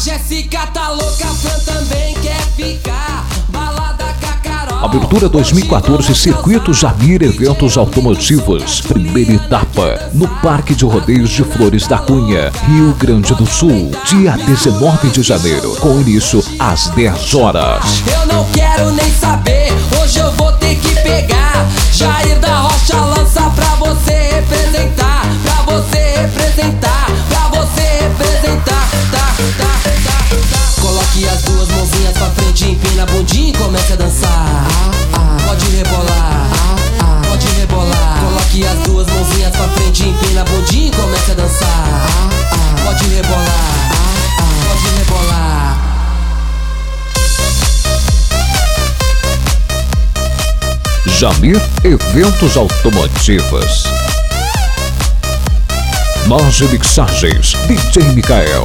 Jéssica tá louca, Fran também quer ficar. Balada Cacarol. Abertura 2014, Circuito Jamir Eventos Automotivos. Primeira etapa, no Parque de Rodeios de Flores da Cunha, Rio Grande do Sul. Dia 19 de janeiro, com início às 10 horas. Eu não quero nem saber, hoje eu vou ter que pegar. Jair da Rocha lança pra você representar. Pra você representar, pra você representar. Coloque as duas mãozinhas pra frente, empina a bundinha e comece a dançar. Pode rebolar, pode rebolar. Coloque as duas mãozinhas pra frente, empina a bundinha e comece a dançar. Pode rebolar, pode rebolar. Jamir Eventos Automotivos. Margem Mixagens, DJ Mikael.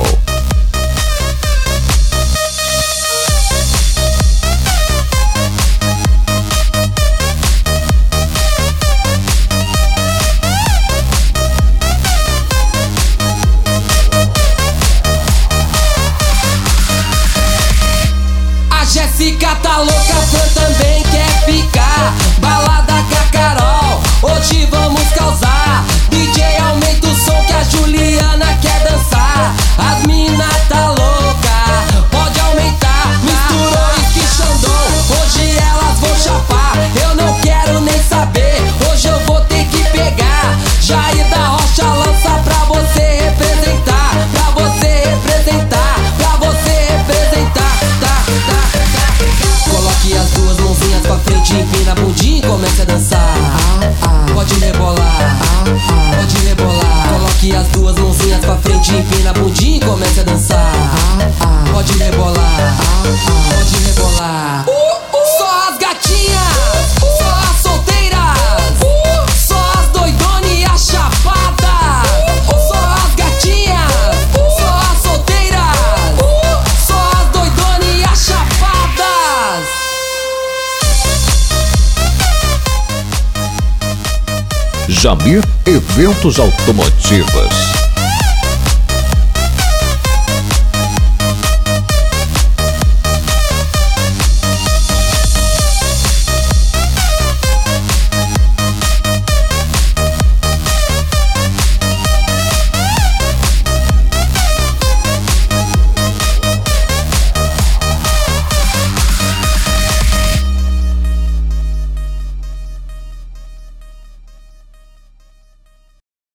Jéssica tá louca, Fran também quer ficar. Balada Cacarol, hoje vamos causar. DJ aumenta o som que a Juliana quer dançar. As mina tá louca, pode aumentar. Misturou e Xandão, hoje elas vão chapar. Eu não quero nem saber, hoje eu vou ter que pegar. Jair da Rocha lança pra você representar. Pra você representar, pra você representar. Coloque as duas mãozinhas pra frente, empina a bundinha e comece a dançar. Pode rebolar, pode rebolar. Coloque as duas mãozinhas pra frente, empina a bundinha e comece a dançar. Pode rebolar, pode rebolar. Só as gatinhas, só as solteiras, só as doidonas e as chapadas. Só as gatinhas, só as solteiras, só as doidonas e as chapadas. Jamir Eventos Automotivos.